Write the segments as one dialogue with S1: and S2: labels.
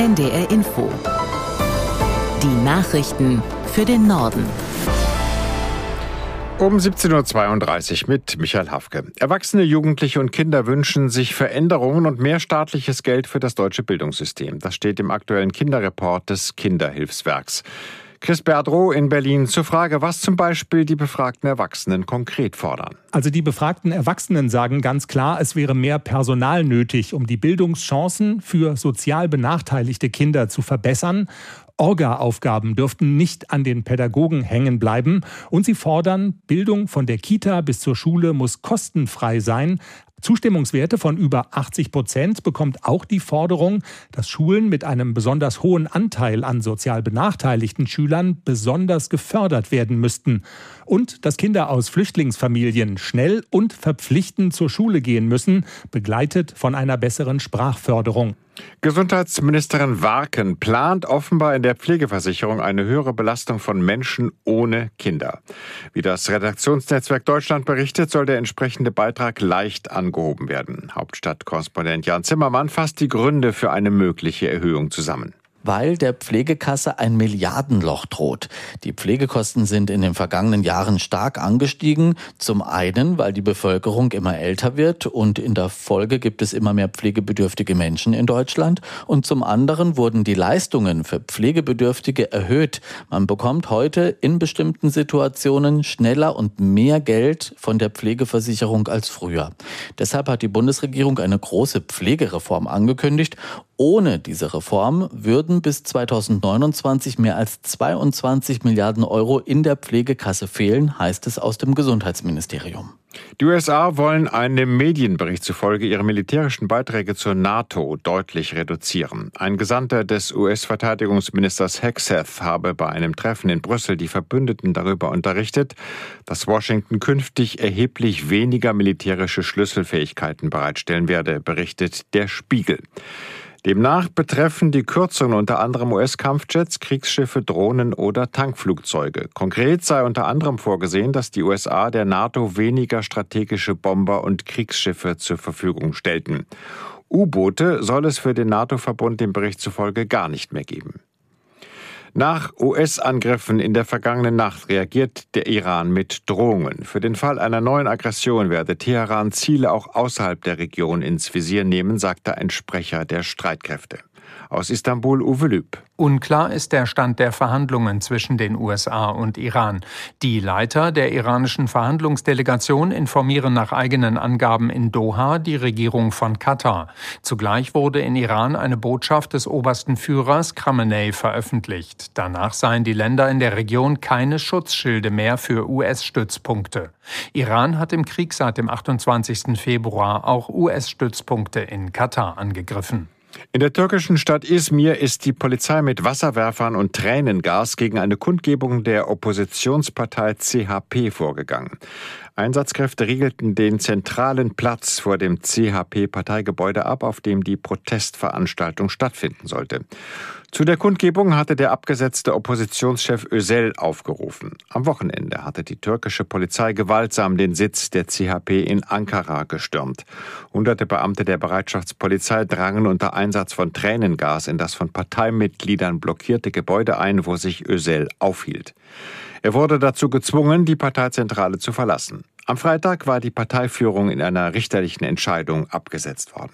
S1: NDR Info. Die Nachrichten für den Norden.
S2: Um 17.32 Uhr mit Michael Hafke. Erwachsene, Jugendliche und Kinder wünschen sich Veränderungen und mehr staatliches Geld für das deutsche Bildungssystem. Das steht im aktuellen Kinderreport des Kinderhilfswerks. Chris Berdrow in Berlin zur Frage, was zum Beispiel die befragten Erwachsenen konkret fordern.
S3: Also die befragten Erwachsenen sagen ganz klar, es wäre mehr Personal nötig, um die Bildungschancen für sozial benachteiligte Kinder zu verbessern. Orga-Aufgaben dürften nicht an den Pädagogen hängen bleiben. Und sie fordern, Bildung von der Kita bis zur Schule muss kostenfrei sein. Zustimmungswerte von über 80% bekommt auch die Forderung, dass Schulen mit einem besonders hohen Anteil an sozial benachteiligten Schülern besonders gefördert werden müssten. Und dass Kinder aus Flüchtlingsfamilien schnell und verpflichtend zur Schule gehen müssen, begleitet von einer besseren Sprachförderung.
S2: Gesundheitsministerin Warken plant offenbar in der Pflegeversicherung eine höhere Belastung von Menschen ohne Kinder. Wie das Redaktionsnetzwerk Deutschland berichtet, soll der entsprechende Beitrag leicht angehoben werden. Hauptstadtkorrespondent Jan Zimmermann fasst die Gründe für eine mögliche Erhöhung zusammen.
S4: Weil der Pflegekasse ein Milliardenloch droht. Die Pflegekosten sind in den vergangenen Jahren stark angestiegen. Zum einen, weil die Bevölkerung immer älter wird und in der Folge gibt es immer mehr pflegebedürftige Menschen in Deutschland. Und zum anderen wurden die Leistungen für Pflegebedürftige erhöht. Man bekommt heute in bestimmten Situationen schneller und mehr Geld von der Pflegeversicherung als früher. Deshalb hat die Bundesregierung eine große Pflegereform angekündigt. Ohne diese Reform würden bis 2029 mehr als 22 Milliarden Euro in der Pflegekasse fehlen, heißt es aus dem Gesundheitsministerium.
S2: Die USA wollen einem Medienbericht zufolge ihre militärischen Beiträge zur NATO deutlich reduzieren. Ein Gesandter des US-Verteidigungsministers Hegseth habe bei einem Treffen in Brüssel die Verbündeten darüber unterrichtet, dass Washington künftig erheblich weniger militärische Schlüsselfähigkeiten bereitstellen werde, berichtet der Spiegel. Demnach betreffen die Kürzungen unter anderem US-Kampfjets, Kriegsschiffe, Drohnen oder Tankflugzeuge. Konkret sei unter anderem vorgesehen, dass die USA der NATO weniger strategische Bomber und Kriegsschiffe zur Verfügung stellten. U-Boote soll es für den NATO-Verbund dem Bericht zufolge gar nicht mehr geben. Nach US-Angriffen in der vergangenen Nacht reagiert der Iran mit Drohungen. Für den Fall einer neuen Aggression werde Teheran Ziele auch außerhalb der Region ins Visier nehmen, sagte ein Sprecher der Streitkräfte. Aus Istanbul Uwe Lüb.
S5: Unklar ist der Stand der Verhandlungen zwischen den USA und Iran. Die Leiter der iranischen Verhandlungsdelegation informieren nach eigenen Angaben in Doha die Regierung von Katar. Zugleich wurde in Iran eine Botschaft des obersten Führers Khamenei veröffentlicht. Danach seien die Länder in der Region keine Schutzschilde mehr für US-Stützpunkte. Iran hat im Krieg seit dem 28. Februar auch US-Stützpunkte in Katar angegriffen.
S2: In der türkischen Stadt Izmir ist die Polizei mit Wasserwerfern und Tränengas gegen eine Kundgebung der Oppositionspartei CHP vorgegangen. Einsatzkräfte riegelten den zentralen Platz vor dem CHP-Parteigebäude ab, auf dem die Protestveranstaltung stattfinden sollte. Zu der Kundgebung hatte der abgesetzte Oppositionschef Özel aufgerufen. Am Wochenende hatte die türkische Polizei gewaltsam den Sitz der CHP in Ankara gestürmt. Hunderte Beamte der Bereitschaftspolizei drangen unter Einsatz von Tränengas in das von Parteimitgliedern blockierte Gebäude ein, wo sich Özel aufhielt. Er wurde dazu gezwungen, die Parteizentrale zu verlassen. Am Freitag war die Parteiführung in einer richterlichen Entscheidung abgesetzt worden.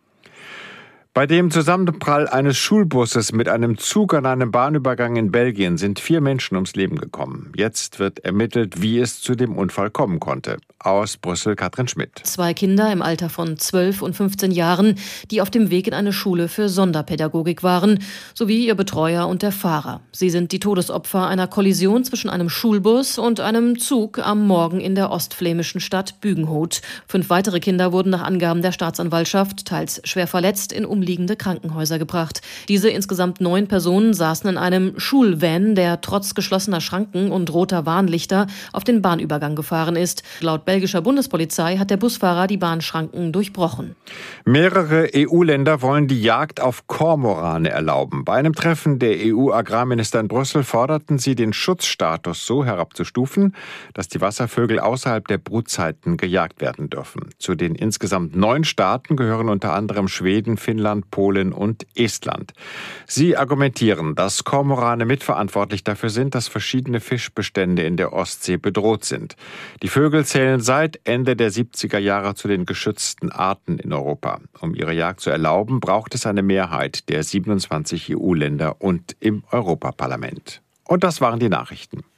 S2: Bei dem Zusammenprall eines Schulbusses mit einem Zug an einem Bahnübergang in Belgien sind 4 Menschen ums Leben gekommen. Jetzt wird ermittelt, wie es zu dem Unfall kommen konnte. Aus Brüssel Katrin Schmidt.
S6: 2 Kinder im Alter von 12 und 15 Jahren, die auf dem Weg in eine Schule für Sonderpädagogik waren, sowie ihr Betreuer und der Fahrer. Sie sind die Todesopfer einer Kollision zwischen einem Schulbus und einem Zug am Morgen in der ostflämischen Stadt Bügenhout. 5 weitere Kinder wurden nach Angaben der Staatsanwaltschaft teils schwer verletzt in umliegende Krankenhäuser gebracht. Diese insgesamt 9 Personen saßen in einem Schulvan, der trotz geschlossener Schranken und roter Warnlichter auf den Bahnübergang gefahren ist. Laut belgischer Bundespolizei hat der Busfahrer die Bahnschranken durchbrochen.
S2: Mehrere EU-Länder wollen die Jagd auf Kormorane erlauben. Bei einem Treffen der EU-Agrarminister in Brüssel forderten sie, den Schutzstatus so herabzustufen, dass die Wasservögel außerhalb der Brutzeiten gejagt werden dürfen. Zu den insgesamt 9 Staaten gehören unter anderem Schweden, Finnland, Lettland, Polen und Estland. Sie argumentieren, dass Kormorane mitverantwortlich dafür sind, dass verschiedene Fischbestände in der Ostsee bedroht sind. Die Vögel zählen seit Ende der 70er Jahre zu den geschützten Arten in Europa. Um ihre Jagd zu erlauben, braucht es eine Mehrheit der 27 EU-Länder und im Europaparlament. Und das waren die Nachrichten.